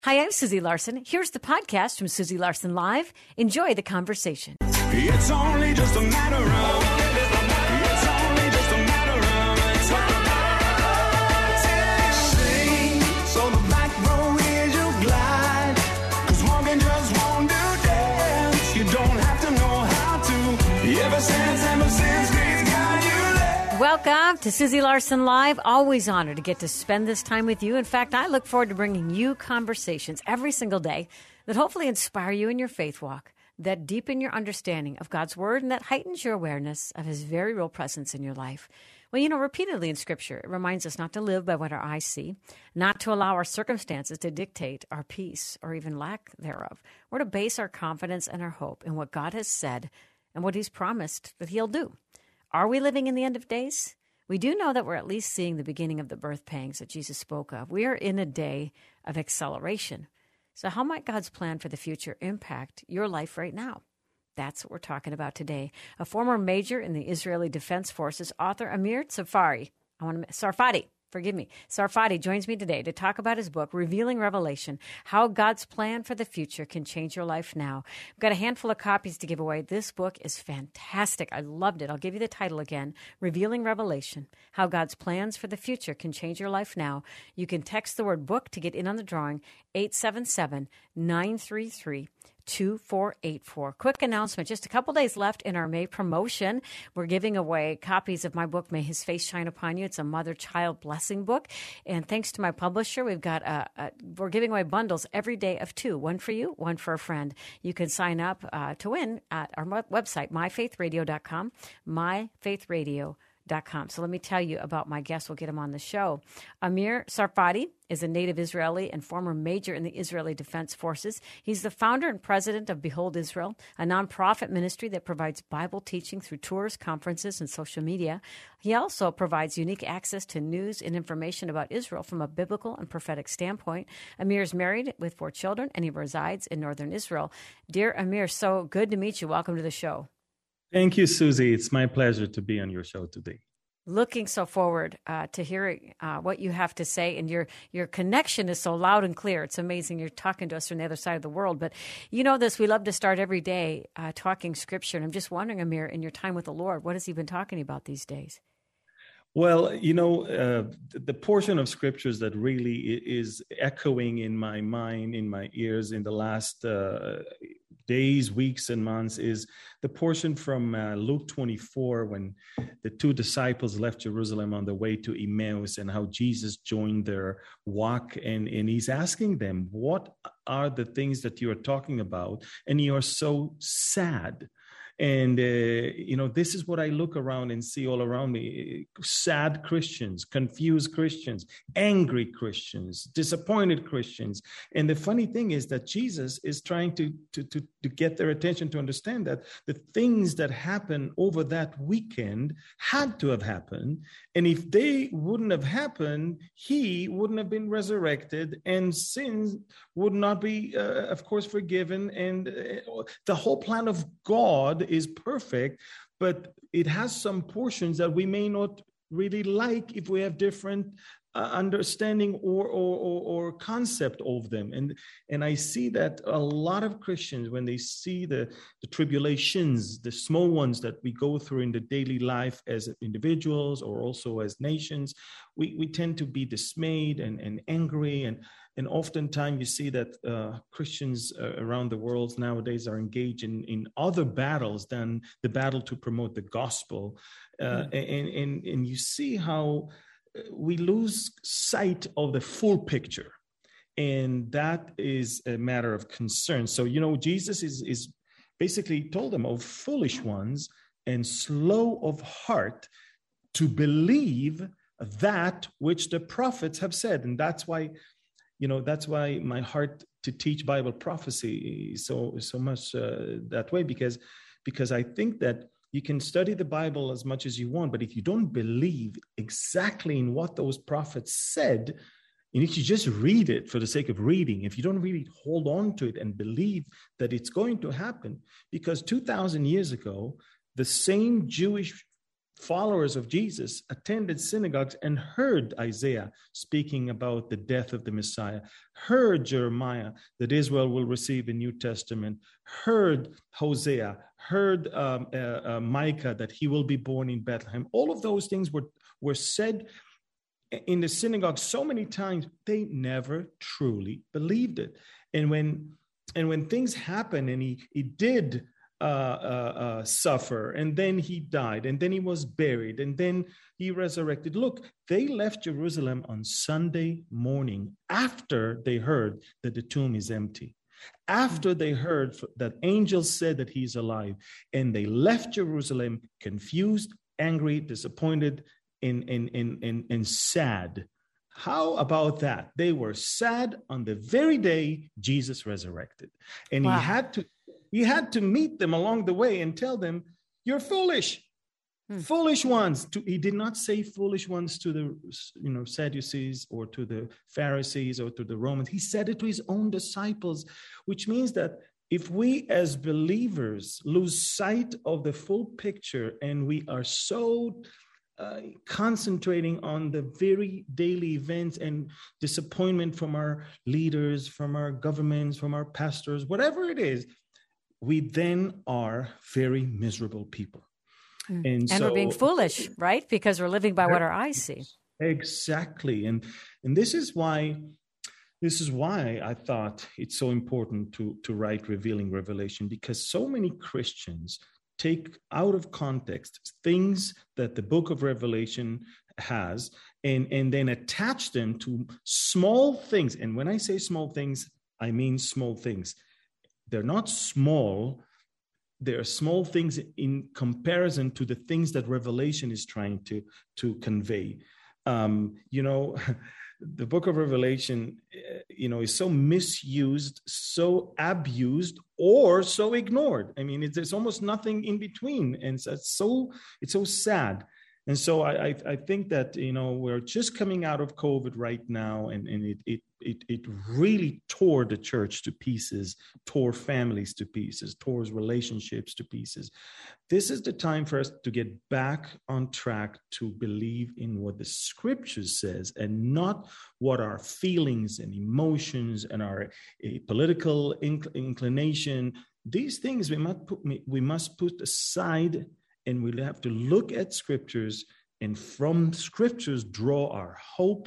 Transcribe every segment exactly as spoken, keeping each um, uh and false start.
Hi, I'm Susie Larson. Here's the podcast from Susie Larson Live. Enjoy the conversation. It's only just a matter of, it's only just a matter of, it's all about sing, so the back row is your glide, cause walking just won't do dance, you don't have to know how to, ever since, ever since, grace got you there. Welcome to Susie Larson Live. Always honored to get to spend this time with you. In fact, I look forward to bringing you conversations every single day that hopefully inspire you in your faith walk, that deepen your understanding of God's Word, and that heightens your awareness of His very real presence in your life. Well, you know, repeatedly in Scripture, it reminds us not to live by what our eyes see, not to allow our circumstances to dictate our peace or even lack thereof. We're to base our confidence and our hope in what God has said and what He's promised that He'll do. Are we living in the end of days? We do know that we're at least seeing the beginning of the birth pangs that Jesus spoke of. We are in a day of acceleration. So how might God's plan for the future impact your life right now? That's what we're talking about today. A former major in the Israeli Defense Forces, author Amir Tsarfati, I want to Sarfati, forgive me, Sarfati joins me today to talk about his book, Revealing Revelation, How God's Plan for the Future Can Change Your Life Now. I've got a handful of copies to give away. This book is fantastic. I loved it. I'll give you the title again, Revealing Revelation, How God's Plans for the Future Can Change Your Life Now. You can text the word book to get in on the drawing, eight seven seven, nine three three, two four eight four. Quick announcement, just a couple days left in our May promotion. We're giving away copies of my book, May His Face Shine Upon You. It's a mother-child blessing book. And thanks to my publisher, we've got a, a, we're giving away bundles every day of two, one for you, one for a friend. You can sign up uh, to win at our website, my faith radio dot com, my faith radio dot com. Com. So let me tell you about my guest. We'll get him on the show. Amir Tsarfati is a native Israeli and former major in the Israeli Defense Forces. He's the founder and president of Behold Israel, a nonprofit ministry that provides Bible teaching through tours, conferences, and social media. He also provides unique access to news and information about Israel from a biblical and prophetic standpoint. Amir is married with four children, and he resides in northern Israel. Dear Amir, so good to meet you. Welcome to the show. Thank you, Susie. It's my pleasure to be on your show today. Looking so forward uh, to hearing uh, what you have to say, and your your connection is so loud and clear. It's amazing. You're talking to us from the other side of the world. But you know this, we love to start every day uh, talking Scripture. And I'm just wondering, Amir, in your time with the Lord, what has He been talking about these days? Well, you know, uh, the portion of Scriptures that really is echoing in my mind, in my ears in the last uh, days, weeks, and months is the portion from uh, Luke twenty-four, when the two disciples left Jerusalem on the way to Emmaus, and how Jesus joined their walk. And, and he's asking them, what are the things that you are talking about? And you are so sad. And, uh, you know, this is what I look around and see all around me. Sad Christians, confused Christians, angry Christians, disappointed Christians. And the funny thing is that Jesus is trying to, to, to, to get their attention to understand that the things that happened over that weekend had to have happened. And if they wouldn't have happened, he wouldn't have been resurrected, and sins would not be, uh, of course, forgiven. And uh, the whole plan of God is perfect, but it has some portions that we may not really like if we have different uh, understanding or, or, or, or concept of them. And, and I see that a lot of Christians, when they see the, the tribulations, the small ones that we go through in the daily life as individuals or also as nations, we, we tend to be dismayed and, and angry. And And oftentimes you see that uh, Christians uh, around the world nowadays are engaged in, in other battles than the battle to promote the gospel. Uh, mm-hmm. and, and, and you see how we lose sight of the full picture. And that is a matter of concern. So, you know, Jesus is, is basically told them, "Oh, foolish ones and slow of heart to believe that which the prophets have said." And that's why You know, that's why my heart to teach Bible prophecy is so so much uh, that way, because because I think that you can study the Bible as much as you want, but if you don't believe exactly in what those prophets said, and if you just read it for the sake of reading, if you don't really hold on to it and believe that it's going to happen, because two thousand years ago, the same Jewish followers of Jesus attended synagogues and heard Isaiah speaking about the death of the Messiah, heard Jeremiah that Israel will receive a New Testament, heard Hosea, heard um, uh, uh, Micah that he will be born in Bethlehem. All of those things were, were said in the synagogue so many times, they never truly believed it. And when and when things happened and he, he did Uh, uh, uh, suffer, and then he died, and then he was buried, and then he resurrected. Look, they left Jerusalem on Sunday morning after they heard that the tomb is empty, after they heard that angels said that he's alive, and they left Jerusalem confused, angry, disappointed, and, and, and, and, and sad. How about that? They were sad on the very day Jesus resurrected, and wow. he had to He had to meet them along the way and tell them, you're foolish, hmm. foolish ones. To, he did not say foolish ones to the you know, Sadducees or to the Pharisees or to the Romans. He said it to his own disciples, which means that if we as believers lose sight of the full picture and we are so uh, concentrating on the very daily events and disappointment from our leaders, from our governments, from our pastors, whatever it is, we then are very miserable people. Mm. And, and so, we're being foolish, right? Because we're living by what our eyes see. Exactly. And and this is why this is why I thought it's so important to, to write Revealing Revelation, because so many Christians take out of context things that the book of Revelation has and, and then attach them to small things. And when I say small things, I mean small things. They're not small. They're small things in comparison to the things that Revelation is trying to, to convey. Um, you know, the book of Revelation, you know, is so misused, so abused, or so ignored. I mean, it's, there's almost nothing in between. And so it's so, it's so sad. And so I, I, I think that, you know, we're just coming out of COVID right now, and, and it, it, it, it really tore the church to pieces, tore families to pieces, tore relationships to pieces. This is the time for us to get back on track to believe in what the scripture says and not what our feelings and emotions and our uh, political inc- inclination, these things we must put, we must put aside. And we'll have to look at scriptures, and from scriptures draw our hope,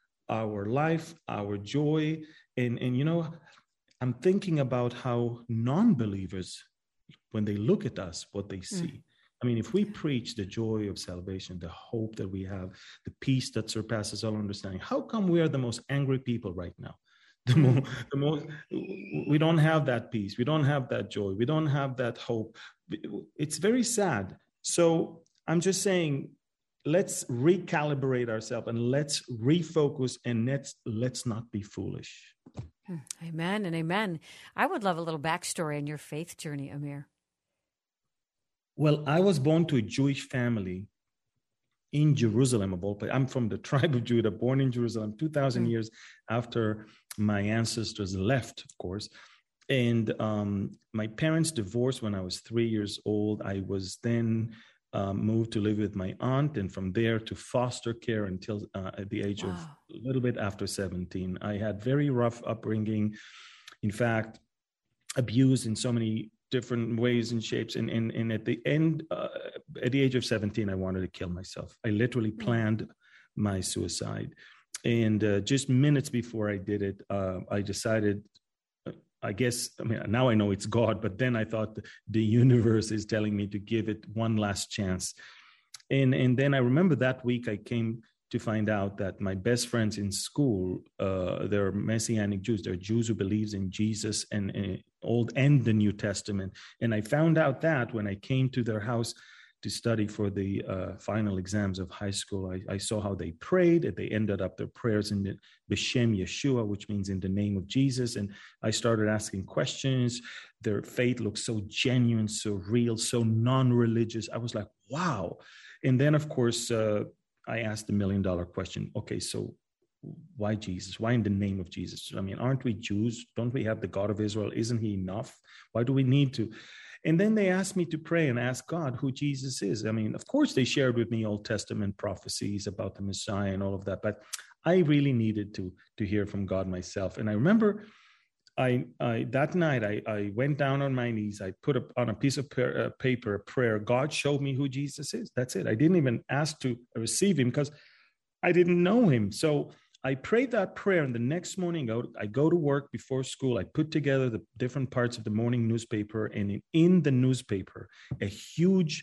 our life, our joy. And, and you know, I'm thinking about how non-believers, when they look at us, what they see. Mm. I mean, if we preach the joy of salvation, the hope that we have, the peace that surpasses all understanding, how come we are the most angry people right now? The more, the most, we don't have that peace. We don't have that joy. We don't have that hope. It's very sad. So I'm just saying, let's recalibrate ourselves and let's refocus, and let's, let's not be foolish. Amen and amen. I would love a little backstory on your faith journey, Amir. Well, I was born to a Jewish family in Jerusalem, of all places. I'm from the tribe of Judah, born in Jerusalem, two thousand mm. years after my ancestors left, of course. And um, my parents divorced when I was three years old. I was then um, moved to live with my aunt, and from there to foster care until uh, at the age wow. of a little bit after seventeen. I had very rough upbringing. In fact, abused in so many different ways and shapes. And, and, and at the end, uh, at the age of seventeen, I wanted to kill myself. I literally planned my suicide. And uh, just minutes before I did it, uh, I decided, I guess, I mean, now I know it's God, but then I thought the universe is telling me to give it one last chance. And, and then I remember that week I came to find out that my best friends in school, uh, they're Messianic Jews. They're Jews who believes in Jesus and, and Old and the New Testament. And I found out that when I came to their house to study for the uh, final exams of high school, I, I saw how they prayed, and they ended up their prayers in the B'Shem Yeshua, which means in the name of Jesus. And I started asking questions. Their faith looked so genuine, so real, so non-religious. I was like, wow. And then, of course, uh, I asked the million dollar question. Okay, so why Jesus? Why in the name of Jesus? I mean, aren't we Jews? Don't we have the God of Israel? Isn't he enough? Why do we need to? And then they asked me to pray and ask God who Jesus is. I mean, of course, they shared with me Old Testament prophecies about the Messiah and all of that, but I really needed to, to hear from God myself. And I remember I, I that night, I, I went down on my knees. I put up on a piece of per, uh, paper a prayer. God showed me who Jesus is. That's it. I didn't even ask to receive him because I didn't know him. So I prayed that prayer, and the next morning I go, I go to work before school. I put together the different parts of the morning newspaper, and in, in the newspaper, a huge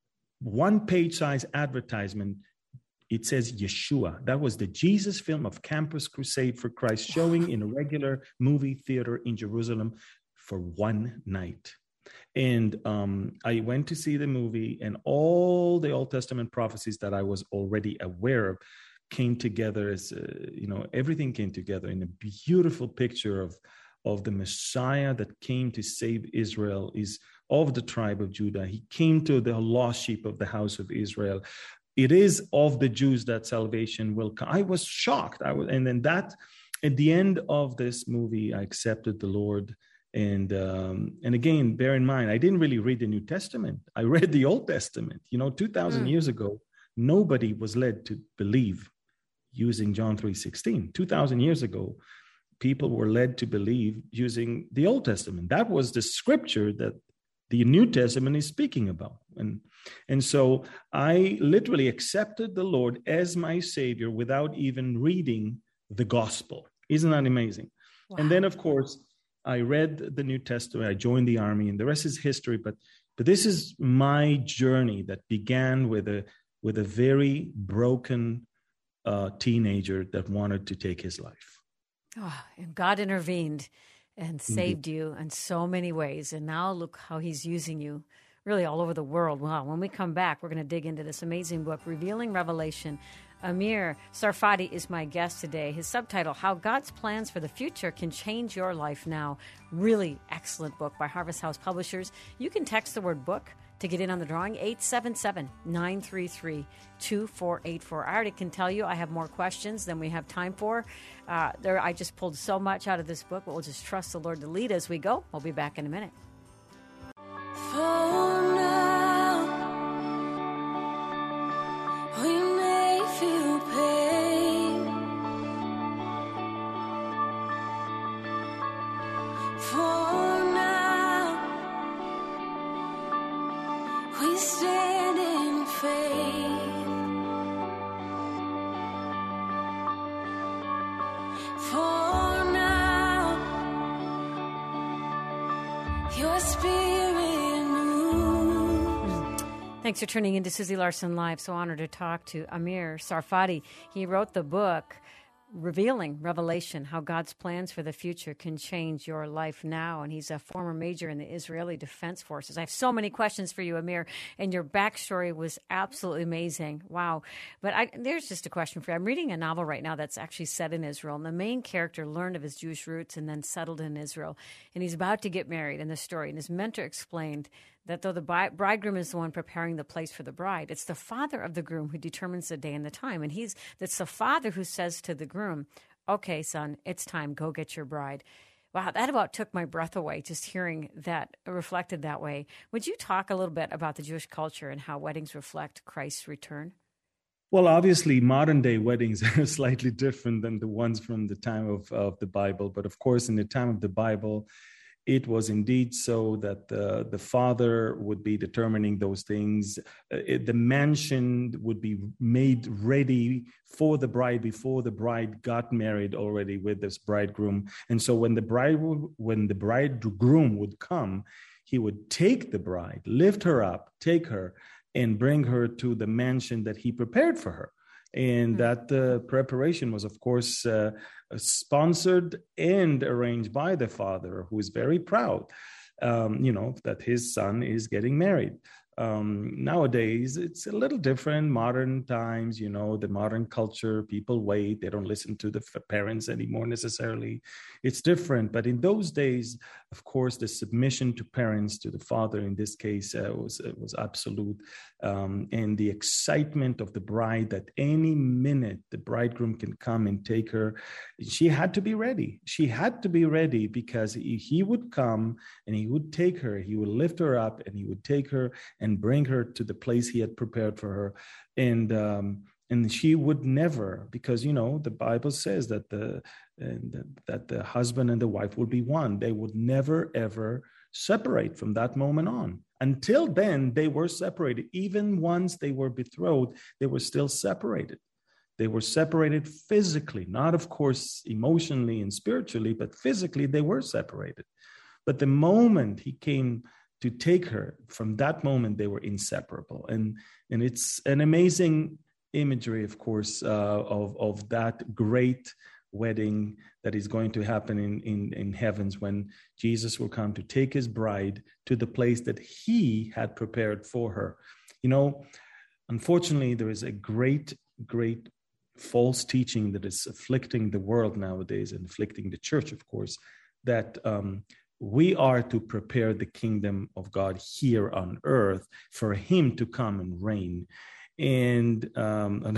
one-page size advertisement. It says Yeshua. That was the Jesus film of Campus Crusade for Christ, showing in a regular movie theater in Jerusalem for one night. And um, I went to see the movie, and all the Old Testament prophecies that I was already aware of came together as, uh, you know, everything came together in a beautiful picture of, of the Messiah that came to save Israel, is of the tribe of Judah. He came to the lost sheep of the house of Israel. It is of the Jews that salvation will come. I was shocked. I was, and then that, at the end of this movie, I accepted the Lord. And um, and again, bear in mind, I didn't really read the New Testament. I read the Old Testament. You know, two thousand mm. years ago, nobody was led to believe using John three sixteen. two thousand years ago, people were led to believe using the Old Testament. That was the scripture that the New Testament is speaking about. And, and so I literally accepted the Lord as my Savior without even reading the gospel. Isn't that amazing? Wow. And then, of course, I read the New Testament, I joined the army, and the rest is history. But but this is my journey that began with a with a very broken uh, teenager that wanted to take his life. Oh, and God intervened and saved mm-hmm. you in so many ways. And now look how he's using you really all over the world. Wow. When we come back, we're going to dig into this amazing book, Revealing Revelation. Amir Tsarfati is my guest today. His subtitle, How God's Plans for the Future Can Change Your Life Now. Really excellent book by Harvest House Publishers. You can text the word book to get in on the drawing, eight seven seven, nine three three, two four eight four. I already can tell you I have more questions than we have time for. Uh, there, I just pulled so much out of this book, but we'll just trust the Lord to lead as we go. We'll be back in a minute. For now, we may feel pain. For now, we stand in faith. For now, your spirit moves. Thanks for tuning in to Susie Larson Live. So honored to talk to Amir Tsarfati. He wrote the book, Revealing Revelation, How God's Plans for the Future Can Change Your Life Now. And he's a former major in the Israeli Defense Forces. I have so many questions for you, Amir, and your backstory was absolutely amazing. Wow. But I, there's just a question for you. I'm reading a novel right now that's actually set in Israel, and the main character learned of his Jewish roots and then settled in Israel. And he's about to get married in the story, and his mentor explained that though the bridegroom is the one preparing the place for the bride, it's the father of the groom who determines the day and the time. And he's it's the father who says to the groom, okay, son, it's time. Go get your bride. Wow, that about took my breath away, just hearing that reflected that way. Would you talk a little bit about the Jewish culture and how weddings reflect Christ's return? Well, obviously, modern day weddings are slightly different than the ones from the time of, of the Bible. But of course, in the time of the Bible, it was indeed so that the, the father would be determining those things. Uh, it, the mansion would be made ready for the bride before the bride got married already with this bridegroom. And so when the bride would, when the bridegroom would come, he would take the bride, lift her up, take her, and bring her to the mansion that he prepared for her. And that uh, preparation was, of course, uh, sponsored and arranged by the father, who is very proud, um, you know, that his son is getting married. Um, nowadays, it's a little different. Modern times, you know, the modern culture, people wait. They don't listen to the f- parents anymore necessarily. It's different. But in those days, of course, the submission to parents, to the father in this case, uh, was uh, was absolute. Um, and the excitement of the bride that any minute the bridegroom can come and take her, she had to be ready. She had to be ready because he, he would come and he would take her. He would lift her up and he would take her and bring her to the place he had prepared for her. And um, and she would never, because, you know, the Bible says that the and that the husband and the wife will be one. They would never, ever separate from that moment on. Until then, they were separated. Even once they were betrothed, they were still separated. They were separated physically, not, of course, emotionally and spiritually, but physically they were separated. But the moment he came to take her, from that moment, they were inseparable. And, and it's an amazing imagery, of course, uh, of, of that great wedding that is going to happen in, in, in heavens when Jesus will come to take his bride to the place that he had prepared for her. You know, unfortunately, there is a great, great false teaching that is afflicting the world nowadays and afflicting the church, of course, that um, we are to prepare the kingdom of God here on earth for him to come and reign. And um,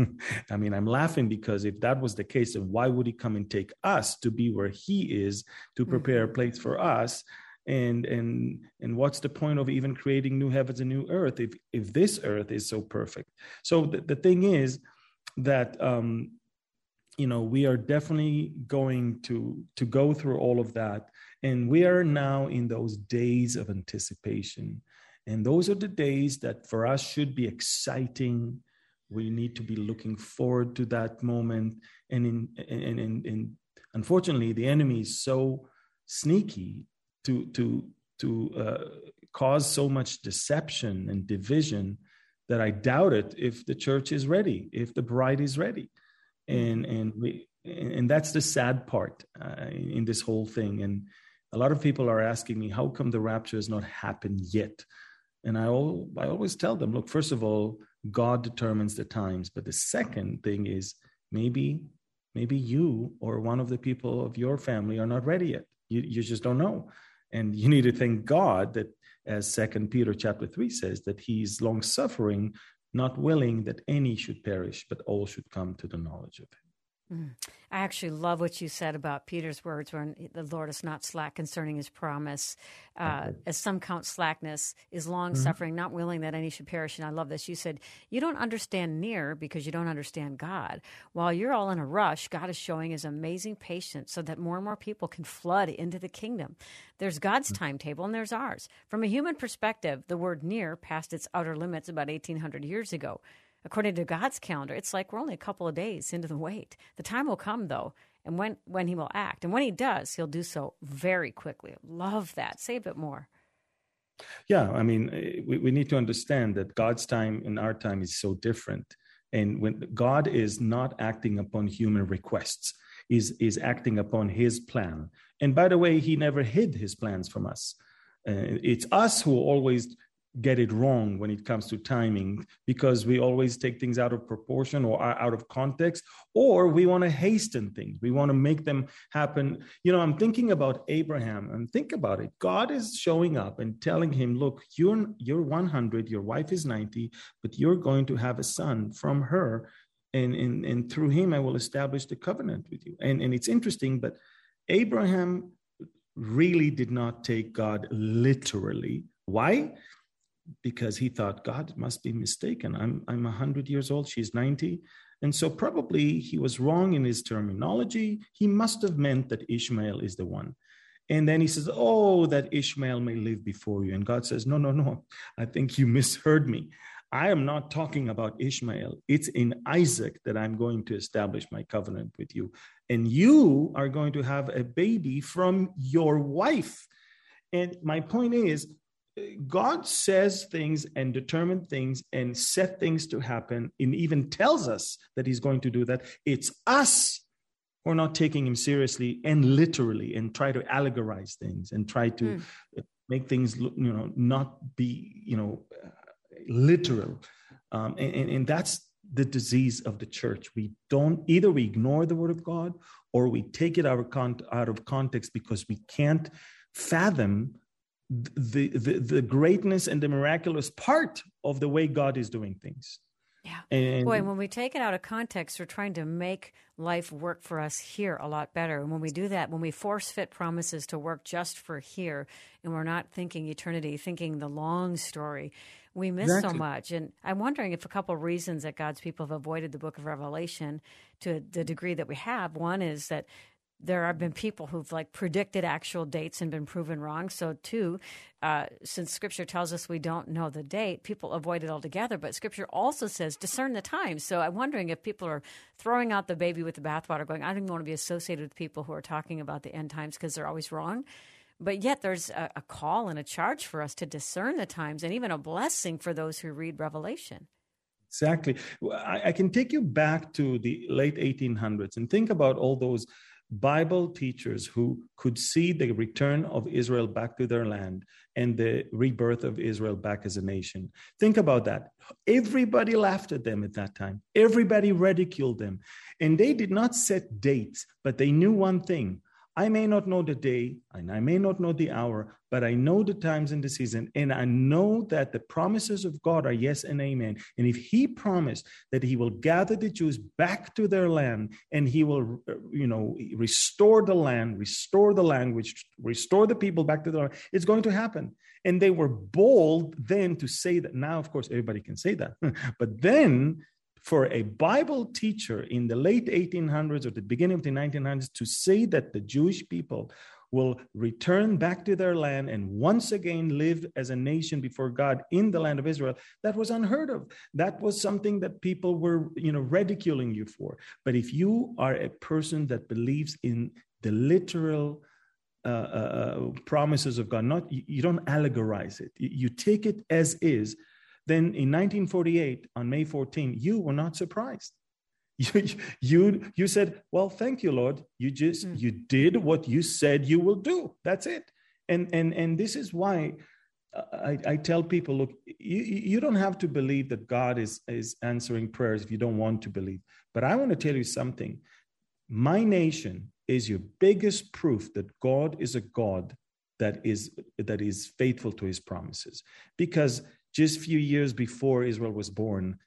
I mean, I'm laughing because if that was the case, then why would he come and take us to be where he is to prepare a place for us? And and and what's the point of even creating new heavens and new earth if if this earth is so perfect? So the, the thing is that um, you know, we are definitely going to to go through all of that. And we are now in those days of anticipation. And those are the days that for us should be exciting. We need to be looking forward to that moment. And, in, and, and, and unfortunately, the enemy is so sneaky to, to, to uh, cause so much deception and division that I doubt it if the church is ready, if the bride is ready. And, and, we, and that's the sad part uh, in this whole thing. And a lot of people are asking me, how come the rapture has not happened yet? And I, all, I always tell them, look, first of all, God determines the times. But the second thing is maybe, maybe you or one of the people of your family are not ready yet. You, you just don't know. And you need to thank God that, as Second Peter chapter three says, that he's long-suffering, not willing that any should perish, but all should come to the knowledge of him. Mm. I actually love what you said about Peter's words when the Lord is not slack concerning his promise. Uh, as some count slackness is long-suffering, mm-hmm. not willing that any should perish. And I love this. You said, you don't understand near because you don't understand God. While you're all in a rush, God is showing his amazing patience so that more and more people can flood into the kingdom. There's God's mm-hmm. timetable and there's ours. From a human perspective, the word near passed its outer limits about eighteen hundred years ago. According to God's calendar, it's like we're only a couple of days into the wait. The time will come, though, and when, when he will act. And when he does, he'll do so very quickly. Love that. Say a bit more. Yeah, I mean, we, we need to understand that God's time and our time is so different. And when God is not acting upon human requests, is is acting upon his plan. And by the way, he never hid his plans from us. Uh, it's us who always get it wrong when it comes to timing, because we always take things out of proportion or out of context, or we want to hasten things. We want to make them happen. You know, I'm thinking about Abraham, and think about it. God is showing up and telling him, look, you're, you're one hundred, your wife is ninety, but you're going to have a son from her. And, and, and through him, I will establish the covenant with you. And, and it's interesting, but Abraham really did not take God literally. Why? Because he thought, God must be mistaken. I'm I'm one hundred years old, she's ninety. And so probably he was wrong in his terminology. He must have meant that Ishmael is the one. And then he says, oh, that Ishmael may live before you. And God says, no, no, no, I think you misheard me. I am not talking about Ishmael. It's in Isaac that I'm going to establish my covenant with you. And you are going to have a baby from your wife. And my point is, God says things and determines things and set things to happen, and even tells us that he's going to do that. It's us who are not taking him seriously and literally, and try to allegorize things and try to mm. make things, look, you know, not be, you know, uh, literal. Um, and, and, and that's the disease of the church. We don't, either we ignore the word of God or we take it out of, con- out of context because we can't fathom the, the, the greatness and the miraculous part of the way God is doing things. Yeah. And Boy, when we take it out of context, we're trying to make life work for us here a lot better. And when we do that, when we force fit promises to work just for here, and we're not thinking eternity, thinking the long story, we miss Exactly. so much. And I'm wondering if a couple of reasons that God's people have avoided the book of Revelation to the degree that we have. One is that there have been people who've like predicted actual dates and been proven wrong. So two, uh, since Scripture tells us we don't know the date, people avoid it altogether. But Scripture also says discern the times. So I'm wondering if people are throwing out the baby with the bathwater, going, I don't even want to be associated with people who are talking about the end times because they're always wrong. But yet there's a, a call and a charge for us to discern the times, and even a blessing for those who read Revelation. Exactly. I, I can take you back to the late eighteen hundreds and think about all those Bible teachers who could see the return of Israel back to their land and the rebirth of Israel back as a nation. Think about that. Everybody laughed at them at that time. Everybody ridiculed them. And they did not set dates, but they knew one thing. I may not know the day and I may not know the hour, but I know the times and the season. And I know that the promises of God are yes and amen. And if he promised that he will gather the Jews back to their land and he will, you know, restore the land, restore the language, restore the people back to their land, it's going to happen. And they were bold then to say that. Now, of course, everybody can say that. But then for a Bible teacher in the late eighteen hundreds or the beginning of the nineteen hundreds to say that the Jewish people will return back to their land and once again live as a nation before God in the land of Israel, that was unheard of. That was something that people were, you know, ridiculing you for. But if you are a person that believes in the literal uh, uh, promises of God, not you, you don't allegorize it, you, you take it as is, then in nineteen forty-eight, on May fourteenth, you were not surprised. You, you, you said, well, thank you, Lord. You just, mm. you did what you said you will do. That's it. And, and, and this is why I, I tell people, look, you, you don't have to believe that God is, is answering prayers if you don't want to believe. But I want to tell you something. My nation is your biggest proof that God is a God that is, that is faithful to his promises. Because just a few years before Israel was born,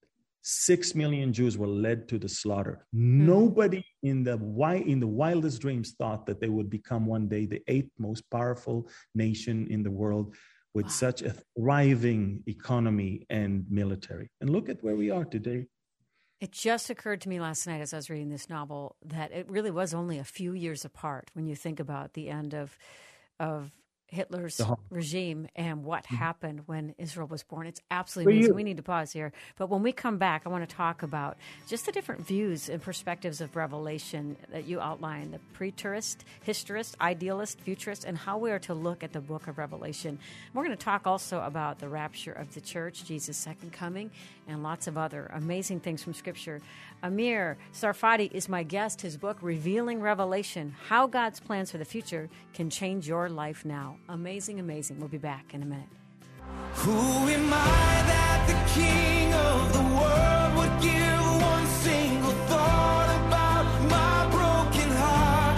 six million Jews were led to the slaughter. Mm-hmm. Nobody in the in the wildest dreams thought that they would become one day the eighth most powerful nation in the world with wow. such a thriving economy and military. And look at where we are today. It just occurred to me last night as I was reading this novel that it really was only a few years apart when you think about the end of of Hitler's regime and what mm-hmm. happened when Israel was born. It's absolutely amazing. We need to pause here. But when we come back, I want to talk about just the different views and perspectives of Revelation that you outlined, the preterist, historist, idealist, futurist, and how we are to look at the book of Revelation. We're going to talk also about the rapture of the church, Jesus' second coming, and lots of other amazing things from Scripture. Amir Tsarfati is my guest. His book, Revealing Revelation, How God's Plans for the Future Can Change Your Life Now. Amazing, amazing. We'll be back in a minute. Who am I that the King of the world would give one single thought about my broken heart?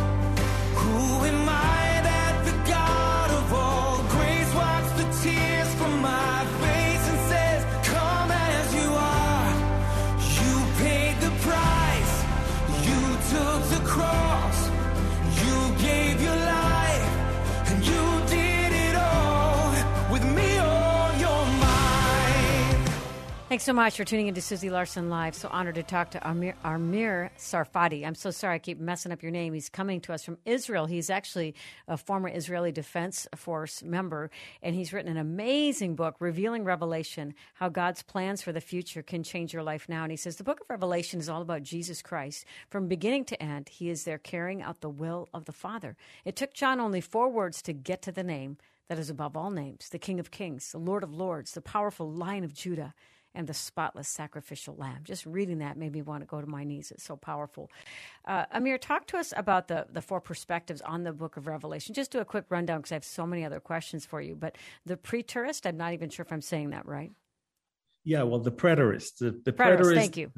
Who am I that the God of all grace wipes the tears from my face and says, come as you are? You paid the price. You took the cross. You gave your life. And you did it all with me on your mind. Thanks so much for tuning in to Susie Larson Live. So honored to talk to Amir, Amir Tsarfati. I'm so sorry I keep messing up your name. He's coming to us from Israel. He's actually a former Israeli Defense Force member, and he's written an amazing book, Revealing Revelation, How God's Plans for the Future Can Change Your Life Now. And he says the book of Revelation is all about Jesus Christ. From beginning to end, he is there carrying out the will of the Father. It took John only four words to get to the name that is above all names, the King of Kings, the Lord of Lords, the powerful Lion of Judah. and the spotless sacrificial lamb. Just reading that made me want to go to my knees. It's so powerful. Uh, Amir, talk to us about the, the four perspectives on the book of Revelation. Just do a quick rundown because I have so many other questions for you. But the preterist, I'm not even sure if I'm saying that right. Yeah, well, the preterist. The, the preterist, preterist, thank you.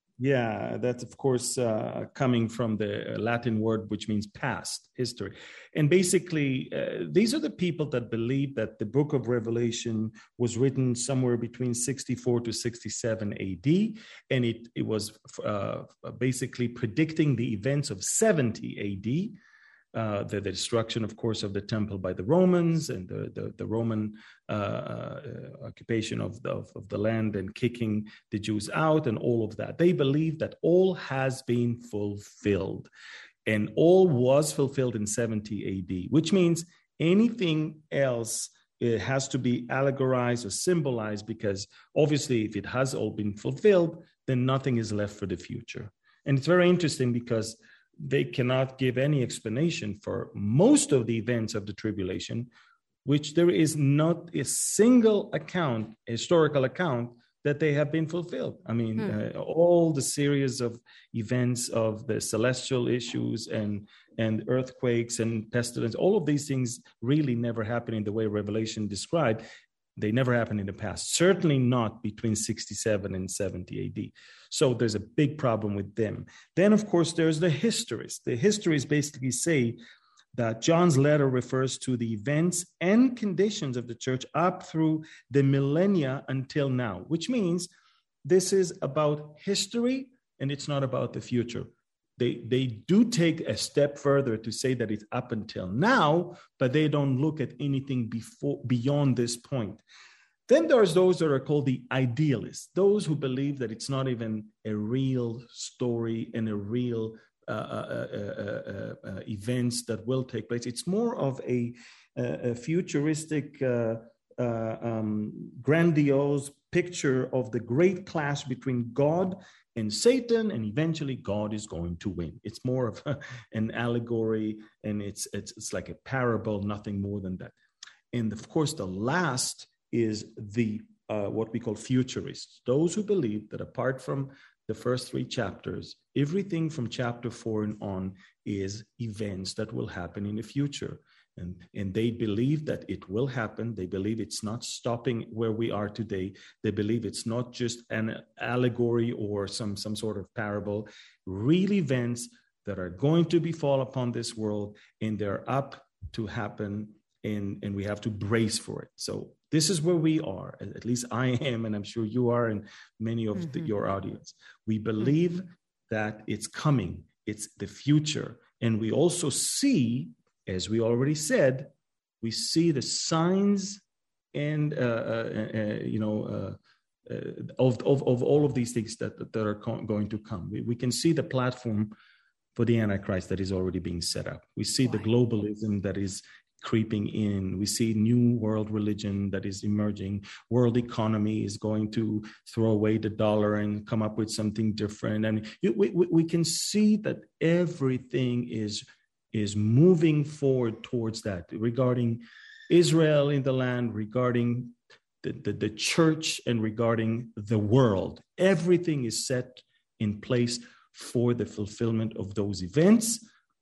Yeah, that's, of course, uh, coming from the Latin word, which means past history. And basically, uh, these are the people that believe that the book of Revelation was written somewhere between sixty-four to sixty-seven A D. And it, it was uh, basically predicting the events of seventy A D. Uh, the, the destruction, of course, of the temple by the Romans and the, the, the Roman uh, uh, occupation of the, of, of the land and kicking the Jews out and all of that. They believe that all has been fulfilled, and all was fulfilled in seventy A D, which means anything else it has to be allegorized or symbolized, because obviously if it has all been fulfilled, then nothing is left for the future. And it's very interesting because they cannot give any explanation for most of the events of the tribulation, which there is not a single account, historical account, that they have been fulfilled. I mean, hmm. uh, all the series of events of the celestial issues and, and earthquakes and pestilence, all of these things really never happen in the way Revelation described. They never happened in the past, certainly not between sixty-seven and seventy A D. So there's a big problem with them. Then, of course, there's the histories. The histories basically say that John's letter refers to the events and conditions of the church up through the millennia until now, which means this is about history and it's not about the future. They, they do take a step further to say that it's up until now, but they don't look at anything before beyond this point. Then there's those that are called the idealists, those who believe that it's not even a real story and a real uh, uh, uh, uh, uh, events that will take place. It's more of a, a futuristic, uh, uh, um, grandiose picture of the great clash between God and Satan, and eventually God is going to win. It's more of a, an allegory, and it's, it's it's like a parable, nothing more than that. And of course, the last is the uh, what we call futurists, those who believe that apart from the first three chapters, everything from chapter four and on is events that will happen in the future. And, and they believe that it will happen. They believe it's not stopping where we are today. They believe it's not just an allegory or some, some sort of parable, real events that are going to befall upon this world, and they're up to happen, and, and we have to brace for it. So this is where we are, at least I am, and I'm sure you are, and many of mm-hmm. the, your audience. We believe mm-hmm. that it's coming, it's the future, and we also see, as we already said, we see the signs and, uh, uh, uh, you know, uh, uh, of, of, of all of these things that, that are co- going to come. We, we can see the platform for the Antichrist that is already being set up. We see Why? the globalism that is creeping in. We see new world religion that is emerging. World economy is going to throw away the dollar and come up with something different. And you, we, we can see that everything is is moving forward towards that, regarding Israel in the land, regarding the, the, the church, and regarding the world. Everything is set in place for the fulfillment of those events.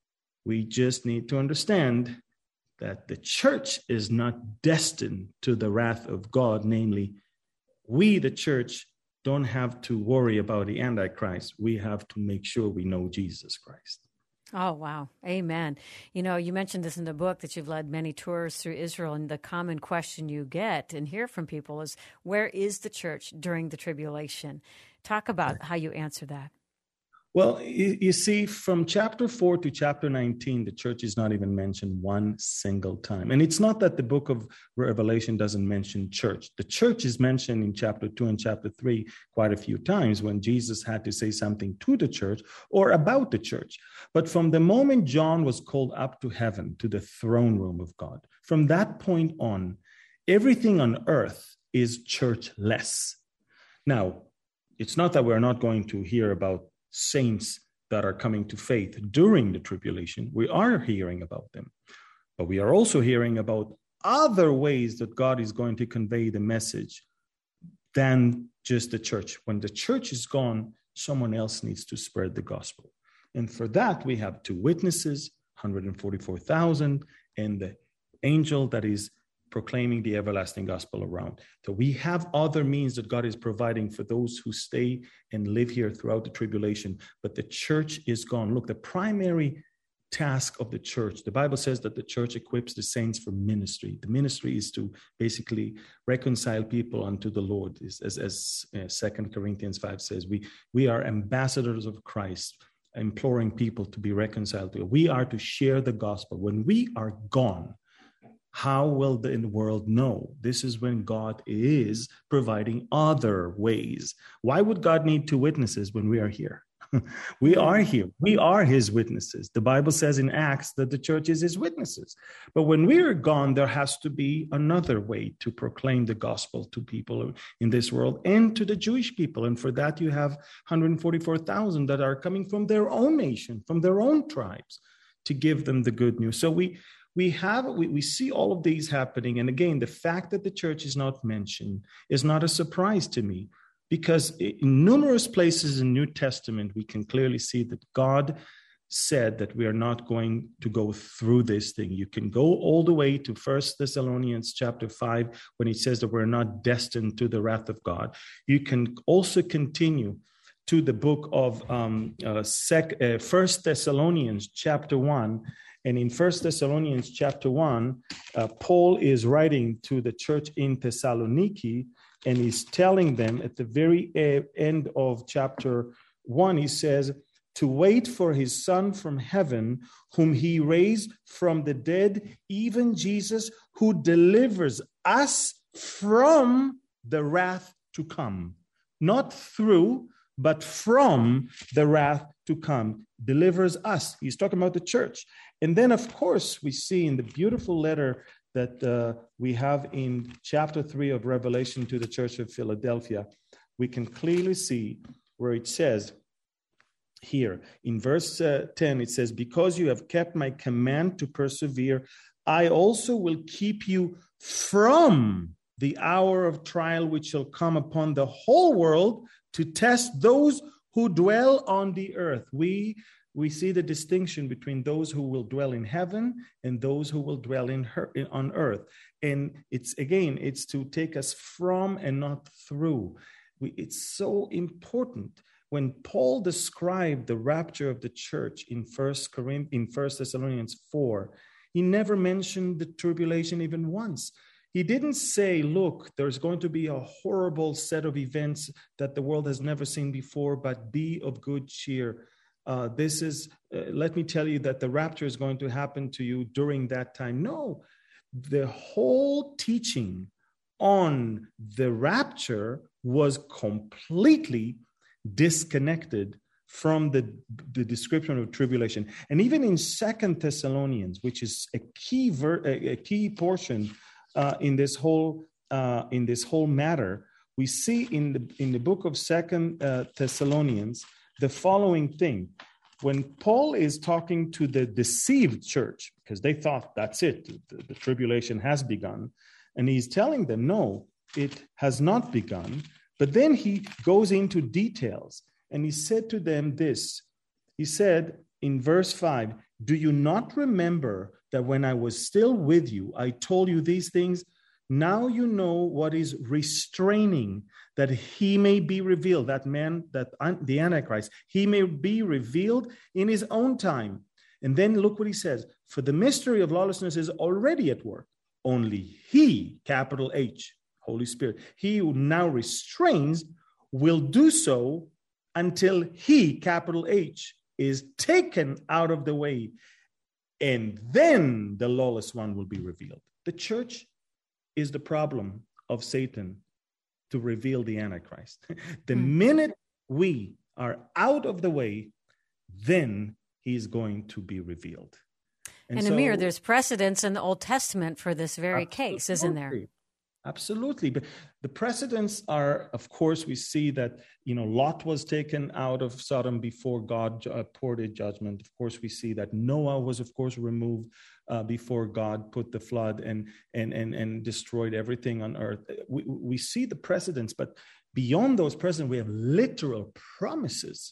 We just need to understand that the church is not destined to the wrath of God. Namely, we, the church, don't have to worry about the Antichrist. We have to make sure we know Jesus Christ. Oh, wow. Amen. You know, you mentioned this in the book that you've led many tours through Israel, and the common question you get and hear from people is, where is the church during the tribulation? Talk about how you answer that. Well, you, you see, from chapter four to chapter nineteen, the church is not even mentioned one single time. And it's not that the book of Revelation doesn't mention church. The church is mentioned in chapter two and chapter three quite a few times when Jesus had to say something to the church or about the church. But from the moment John was called up to heaven, to the throne room of God, from that point on, everything on earth is churchless. Now, it's not that we're not going to hear about saints that are coming to faith during the tribulation. We are hearing about them, but we are also hearing about other ways that God is going to convey the message than just the church. When the church is gone, someone else needs to spread the gospel. And for that, we have two witnesses, one hundred forty-four thousand, and the angel that is proclaiming the everlasting gospel around. So we have other means that God is providing for those who stay and live here throughout the tribulation, but the church is gone. Look, the primary task of the church, the Bible says that the church equips the saints for ministry. The ministry is to basically reconcile people unto the Lord. As, as uh, Second Corinthians five says, we, we are ambassadors of Christ, imploring people to be reconciled to. We are to share the gospel. When we are gone, how will the world know? This is when God is providing other ways. Why would God need two witnesses when we are here? We are here. We are his witnesses. The Bible says in Acts that the church is his witnesses. But when we are gone, there has to be another way to proclaim the gospel to people in this world and to the Jewish people. And for that, you have one hundred forty-four thousand that are coming from their own nation, from their own tribes, to give them the good news. So we we have we, we see all of these happening. And again, the fact that the church is not mentioned is not a surprise to me. Because in numerous places in New Testament, we can clearly see that God said that we are not going to go through this thing. You can go all the way to First Thessalonians chapter five, when he says that we're not destined to the wrath of God. You can also continue to the book of um, uh, sec, uh, First Thessalonians chapter one. And in First Thessalonians chapter one, uh, Paul is writing to the church in Thessaloniki, and he's telling them at the very end of chapter one, he says, to wait for his Son from heaven, whom he raised from the dead, even Jesus, who delivers us from the wrath to come. Not through, but from the wrath to come. Delivers us. He's talking about the church. And then, of course, we see in the beautiful letter that uh, we have in chapter three of Revelation to the church of Philadelphia, we can clearly see where it says here in verse uh, ten, it says, because you have kept my command to persevere, I also will keep you from the hour of trial which shall come upon the whole world to test those who dwell on the earth. We We see the distinction between those who will dwell in heaven and those who will dwell in her, on earth. And it's, again, it's to take us from and not through. We, it's so important. When Paul described the rapture of the church in First Corinthians, in First Thessalonians four, he never mentioned the tribulation even once. He didn't say, look, there's going to be a horrible set of events that the world has never seen before, but be of good cheer. Uh, this is, uh, let me tell you that the rapture is going to happen to you during that time. No, the whole teaching on the rapture was completely disconnected from the, the description of tribulation. And even in Second Thessalonians, which is a key ver- a, a key portion uh, in this whole uh, in this whole matter, we see in the in the book of Second uh, Thessalonians the following thing. When Paul is talking to the deceived church, because they thought that's it, the, the tribulation has begun, and he's telling them, no, it has not begun. But then he goes into details, and he said to them this. He said in verse five, do you not remember that when I was still with you, I told you these things? Now you know what is restraining, that he may be revealed, that man, that the Antichrist, he may be revealed in his own time. And then look what he says. For the mystery of lawlessness is already at work. Only he, capital H, Holy Spirit, he who now restrains will do so until he, capital H, is taken out of the way. And then the lawless one will be revealed. The church is the problem of Satan to reveal the Antichrist. The mm. minute we are out of the way, then he's going to be revealed. And, and so, Amir, there's precedence in the Old Testament for this very case, isn't there? Absolutely. But the precedents are, of course, we see that, you know, Lot was taken out of Sodom before God uh, poured a judgment. Of course, we see that Noah was, of course, removed uh, before God put the flood and, and, and, and destroyed everything on earth. We, we see the precedents, but beyond those precedents, we have literal promises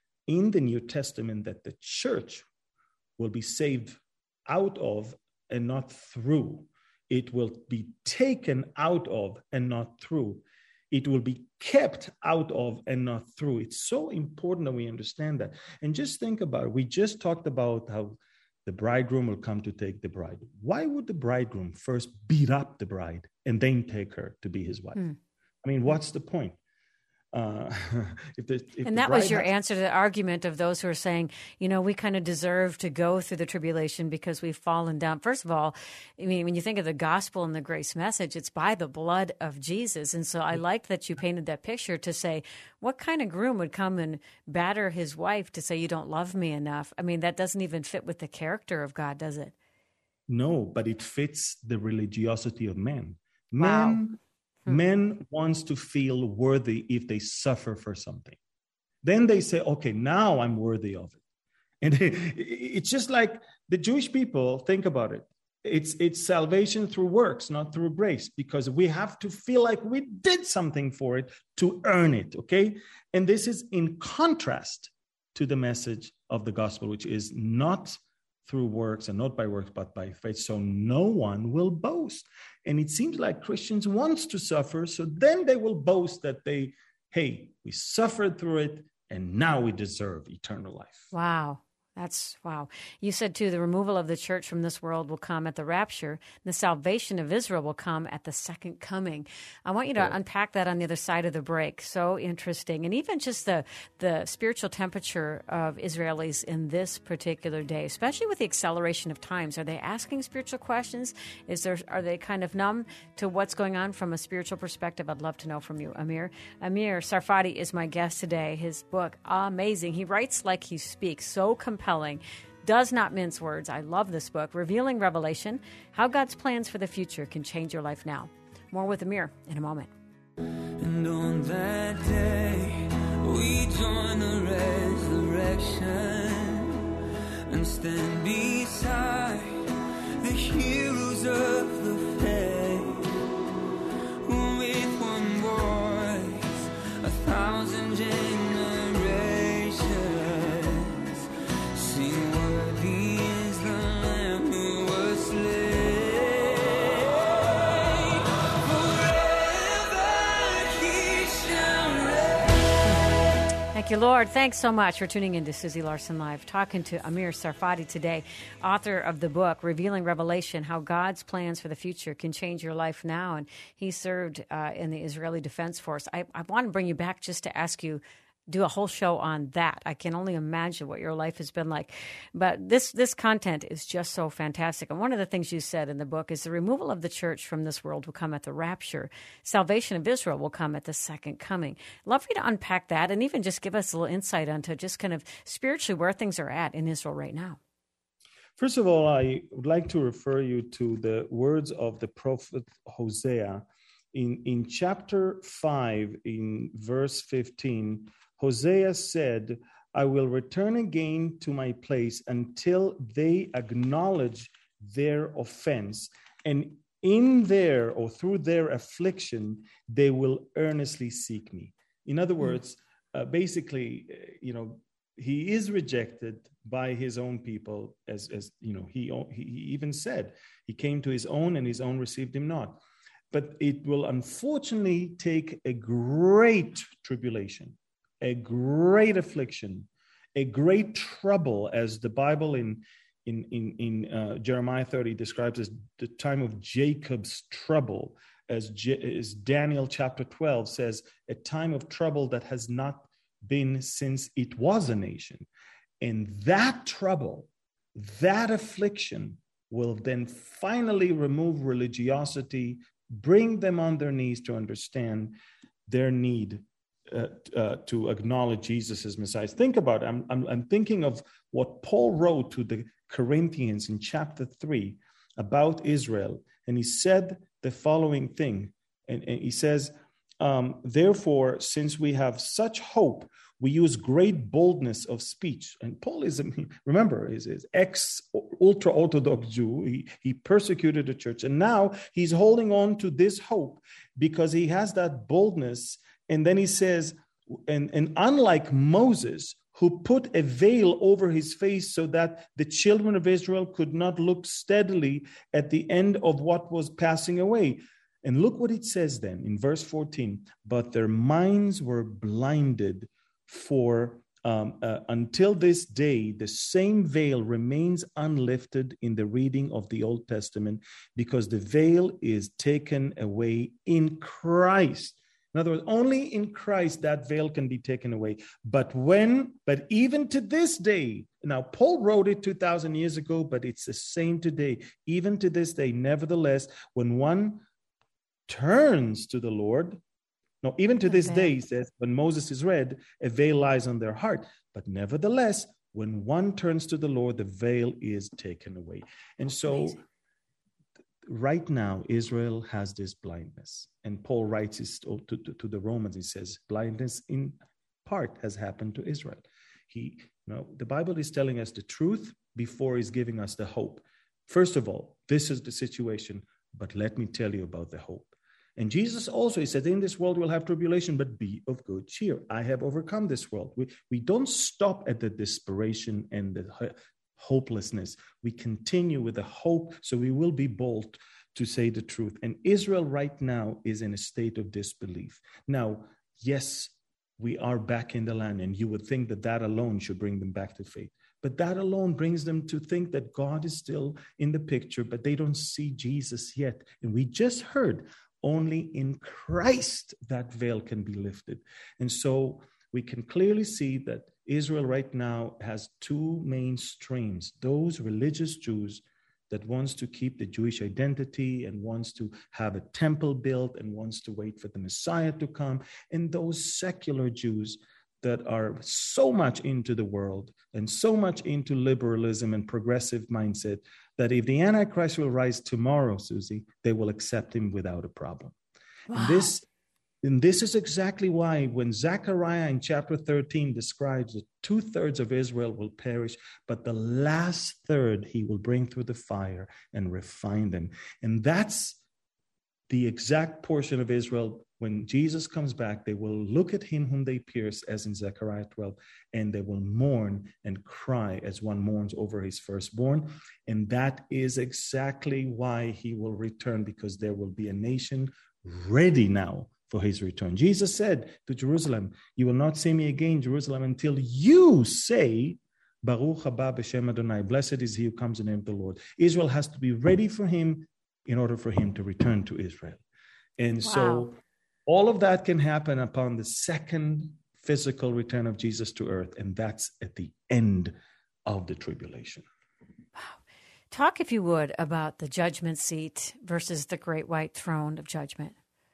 in the New Testament that the church will be saved out of and not through. It will be taken out of and not through. It will be kept out of and not through. It's so important that we understand that. And just think about it. We just talked about how the bridegroom will come to take the bride. Why would the bridegroom first beat up the bride and then take her to be his wife? Hmm. I mean, what's the point? Uh, if the, if and the that was your has- answer to the argument of those who are saying, you know, we kind of deserve to go through the tribulation because we've fallen down. First of all, I mean, when you think of the gospel and the grace message, it's by the blood of Jesus. And so I liked that you painted that picture to say, what kind of groom would come and batter his wife to say, you don't love me enough? I mean, that doesn't even fit with the character of God, does it? No, but it fits the religiosity of men. Wow. Men Men wants to feel worthy if they suffer for something. Then they say, okay, now I'm worthy of it. And it's just like the Jewish people, think about it. It's, it's salvation through works, not through grace, because we have to feel like we did something for it to earn it, okay? And this is in contrast to the message of the gospel, which is not through works and not by works, but by faith. So no one will boast. And it seems like Christians wants to suffer. So then they will boast that they, hey, we suffered through it and now we deserve eternal life. Wow. That's wow. You said, too, the removal of the church from this world will come at the rapture. The salvation of Israel will come at the second coming. I want you to yeah. unpack that on the other side of the break. So interesting. And even just the, the spiritual temperature of Israelis in this particular day, especially with the acceleration of times. Are they asking spiritual questions? Is there? Are they kind of numb to what's going on from a spiritual perspective? I'd love to know from you, Amir. Amir Tsarfati is my guest today. His book, amazing. He writes like he speaks, so compelling. Does not mince words. I love this book, Revealing Revelation, How God's Plans for the Future Can Change Your Life Now. More with Amir in a moment. And on that day, we join the resurrection and stand beside the heroes of the faith, who with one voice, a thousand generations sing, worthy is the Lamb who was slain. Forever he shall reign. Thank you, Lord. Thanks so much for tuning in to Susie Larson Live, talking to Amir Tsarfati today, author of the book, Revealing Revelation, How God's Plans for the Future Can Change Your Life Now. And he served uh, in the Israeli Defense Force. I, I want to bring you back just to ask you, do a whole show on that. I can only imagine what your life has been like. But this this content is just so fantastic. And one of the things you said in the book is the removal of the church from this world will come at the rapture. Salvation of Israel will come at the second coming. Love for you to unpack that and even just give us a little insight onto just kind of spiritually where things are at in Israel right now. First of all, I would like to refer you to the words of the prophet Hosea. In, in chapter five, in verse fifteen, Hosea said, I will return again to my place until they acknowledge their offense. And in their or through their affliction, they will earnestly seek me. In other words, uh, basically, you know, he is rejected by his own people, as, as you know, he, he even said, he came to his own and his own received him not. But it will unfortunately take a great tribulation, a great affliction, a great trouble, as the Bible in in in, in uh, Jeremiah thirty describes as the time of Jacob's trouble, as, Je- as Daniel chapter twelve says, a time of trouble that has not been since it was a nation. And that trouble, that affliction will then finally remove religiosity, bring them on their knees to understand their need uh, uh, to acknowledge Jesus as Messiah. Think about it. I'm, I'm, I'm thinking of what Paul wrote to the Corinthians in chapter three about Israel. And he said the following thing, And, and he says, um, therefore, since we have such hope, we use great boldness of speech. And Paul is, remember, is is ex ultra Orthodox Jew. He, he persecuted the church. And now he's holding on to this hope because he has that boldness. And then he says, and, and unlike Moses, who put a veil over his face so that the children of Israel could not look steadily at the end of what was passing away. And look what it says then in verse fourteen, but their minds were blinded. For um, uh, until this day, the same veil remains unlifted in the reading of the Old Testament because the veil is taken away in Christ. In other words, only in Christ that veil can be taken away. But when, but even to this day, now Paul wrote it two thousand years ago, but it's the same today. Even to this day, nevertheless, when one turns to the Lord, no, even to this day, he says, when Moses is read, a veil lies on their heart. But nevertheless, when one turns to the Lord, the veil is taken away. And so Amazing. Right now, Israel has this blindness. And Paul writes this to, to, to the Romans. He says, blindness in part has happened to Israel. He, you know, the Bible is telling us the truth before he's giving us the hope. First of all, this is the situation, but let me tell you about the hope. And Jesus also, he said, in this world we'll have tribulation, but be of good cheer. I have overcome this world. We, we don't stop at the desperation and the hopelessness. We continue with the hope, so we will be bold to say the truth. And Israel right now is in a state of disbelief. Now, yes, we are back in the land, and you would think that that alone should bring them back to faith. But that alone brings them to think that God is still in the picture, but they don't see Jesus yet. And we just heard, only in Christ that veil can be lifted. And so we can clearly see that Israel right now has two main streams. Those religious Jews that wants to keep the Jewish identity and wants to have a temple built and wants to wait for the Messiah to come. And those secular Jews that are so much into the world and so much into liberalism and progressive mindset that if the Antichrist will rise tomorrow, Susie, they will accept him without a problem. Wow. And this, and this is exactly why when Zechariah in chapter thirteen describes that two-thirds of Israel will perish, but the last third he will bring through the fire and refine them. And that's the exact portion of Israel. When Jesus comes back, they will look at him whom they pierced, as in Zechariah twelve, and they will mourn and cry as one mourns over his firstborn. And that is exactly why he will return, because there will be a nation ready now for his return. Jesus said to Jerusalem, you will not see me again, Jerusalem, until you say, Baruch haba b'shem Adonai, blessed is he who comes in the name of the Lord. Israel has to be ready for him in order for him to return to Israel. And wow. so all of that can happen upon the second physical return of Jesus to earth, and that's at the end of the tribulation. Wow. Talk, if you would, about the judgment seat versus the great white throne of judgment.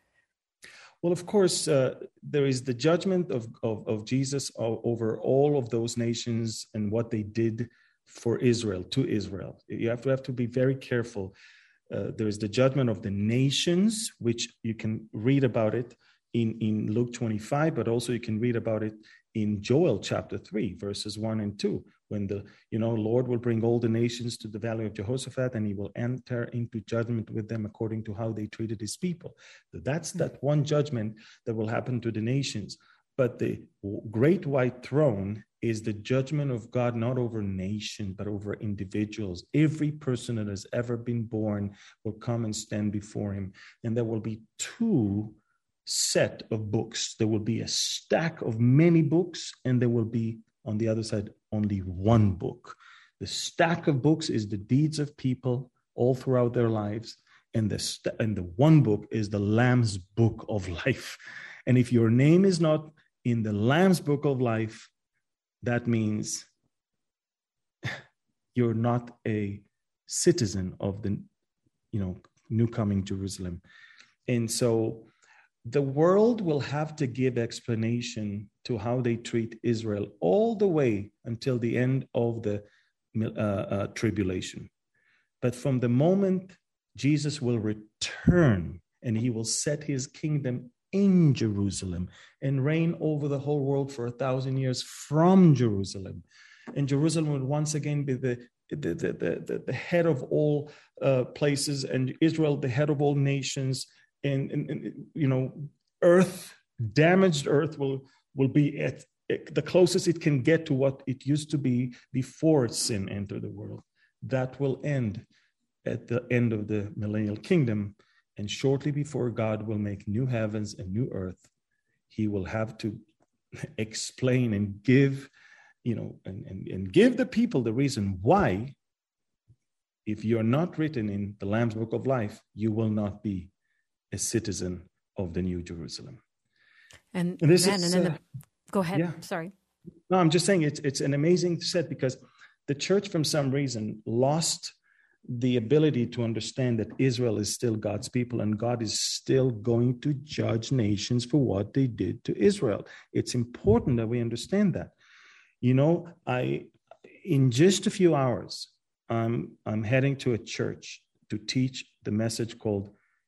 Well, of course, uh, there is the judgment of, of, of Jesus over all of those nations and what they did for Israel, to Israel. You have to have to be very careful. Uh, there is the judgment of the nations, which you can read about it in, in Luke twenty-five, but also you can read about it in Joel chapter three, verses one and two, when the, you know, Lord will bring all the nations to the valley of Jehoshaphat, and he will enter into judgment with them according to how they treated his people. So that's that one judgment that will happen to the nations. But the great white throne is the judgment of God, not over nation, but over individuals. Every person that has ever been born will come and stand before him. And there will be two set of books. There will be a stack of many books, and there will be, on the other side, only one book. The stack of books is the deeds of people all throughout their lives. And the, st- and the one book is the Lamb's book of life. And if your name is not in the Lamb's book of life, that means you're not a citizen of the, you know, new coming Jerusalem. And so the world will have to give explanation to how they treat Israel all the way until the end of the uh, uh, tribulation. But from the moment Jesus will return and he will set his kingdom in Jerusalem and reign over the whole world for a thousand years from Jerusalem. And Jerusalem would once again be the the the the, the head of all uh, places, and Israel the head of all nations. And, and, and you know, earth, damaged earth, will will be at, at the closest it can get to what it used to be before sin entered the world. That will end at the end of the millennial kingdom, and shortly before God will make new heavens and new earth, he will have to explain and give, you know, and, and, and give the people the reason why, if you're not written in the Lamb's Book of Life, you will not be a citizen of the New Jerusalem. And, and this man, is, and then uh, the, go ahead. yeah. Sorry. No, I'm just saying it's it's an amazing set, because the church, from some reason, lost the ability to understand that Israel is still God's people, and God is still going to judge nations for what they did to Israel. It's important that we understand that. You know, I in just a few hours, I'm I'm heading to a church to teach the message called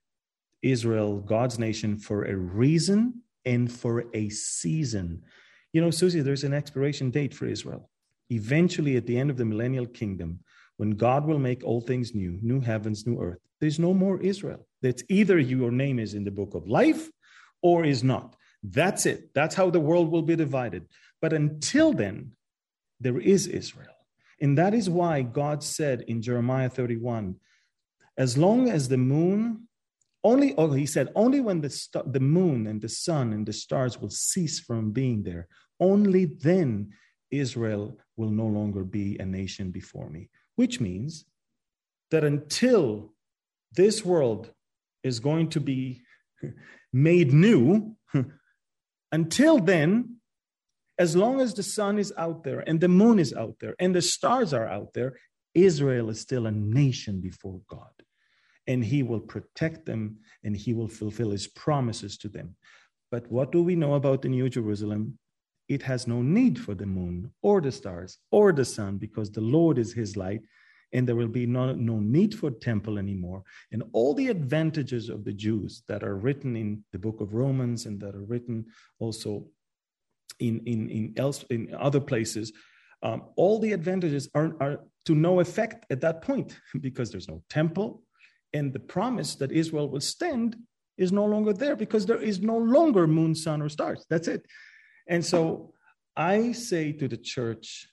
Israel, God's nation, for a reason and for a season. You know, Susie, there's an expiration date for Israel. Eventually, at the end of the millennial kingdom, when God will make all things new, new heavens, new earth, there's no more Israel. That's either your name is in the book of life or is not. That's it. That's how the world will be divided. But until then, there is Israel. And that is why God said in Jeremiah thirty-one, as long as the moon, only, oh, he said, only when the, st- the moon and the sun and the stars will cease from being there, only then Israel will no longer be a nation before me. Which means that until this world is going to be made new, until then, as long as the sun is out there and the moon is out there and the stars are out there, Israel is still a nation before God. And he will protect them and he will fulfill his promises to them. But what do we know about the New Jerusalem? It has no need for the moon or the stars or the sun, because the Lord is his light, and there will be no, no need for temple anymore. And all the advantages of the Jews that are written in the book of Romans and that are written also in, in, in, else, in other places, um, all the advantages are, are to no effect at that point, because there's no temple, and the promise that Israel will stand is no longer there, because there is no longer moon, sun, or stars. That's it. And so I say to the church,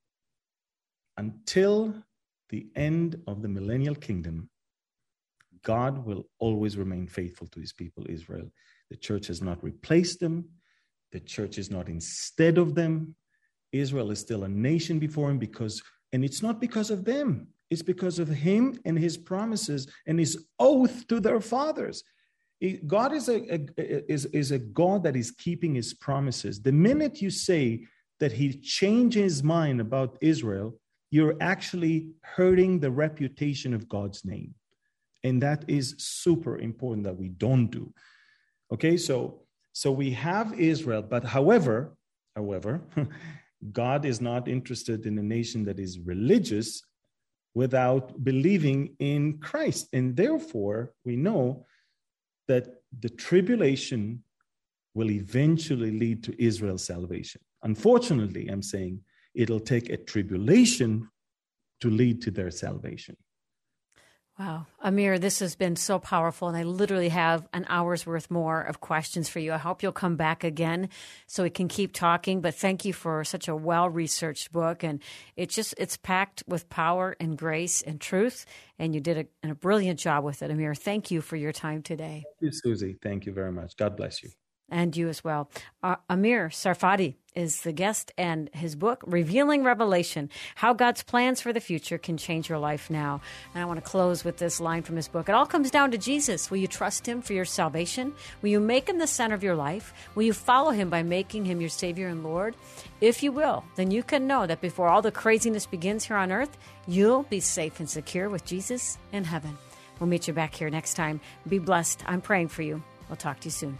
until the end of the millennial kingdom, God will always remain faithful to his people, Israel. The church has not replaced them. The church is not instead of them. Israel is still a nation before him, because, and it's not because of them. It's because of him and his promises and his oath to their fathers. God is a, a, is, is a God that is keeping his promises. The minute you say that he changed his mind about Israel, you're actually hurting the reputation of God's name. And that is super important that we don't do. Okay, so, so we have Israel, but however, however, God is not interested in a nation that is religious without believing in Christ. And therefore, we know that the tribulation will eventually lead to Israel's salvation. Unfortunately, I'm saying it'll take a tribulation to lead to their salvation. Wow. Amir, this has been so powerful, and I literally have an hour's worth more of questions for you. I hope you'll come back again so we can keep talking, but thank you for such a well-researched book, and it's just, it's packed with power and grace and truth, and you did a, a brilliant job with it, Amir. Thank you for your time today. Thank you, Susie. Thank you very much. God bless you. And you as well. Uh, Amir Tsarfati is the guest, and his book, Revealing Revelation, How God's Plans for the Future Can Change Your Life Now. And I want to close with this line from his book. It all comes down to Jesus. Will you trust him for your salvation? Will you make him the center of your life? Will you follow him by making him your Savior and Lord? If you will, then you can know that before all the craziness begins here on earth, you'll be safe and secure with Jesus in heaven. We'll meet you back here next time. Be blessed. I'm praying for you. We'll talk to you soon.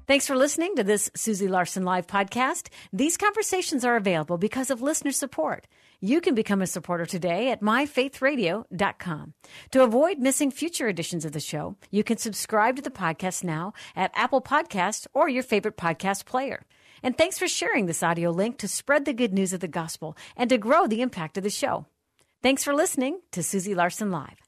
Thanks for listening to this Susie Larson Live podcast. These conversations are available because of listener support. You can become a supporter today at my faith radio dot com. To avoid missing future editions of the show, you can subscribe to the podcast now at Apple Podcasts or your favorite podcast player. And thanks for sharing this audio link to spread the good news of the gospel and to grow the impact of the show. Thanks for listening to Susie Larson Live.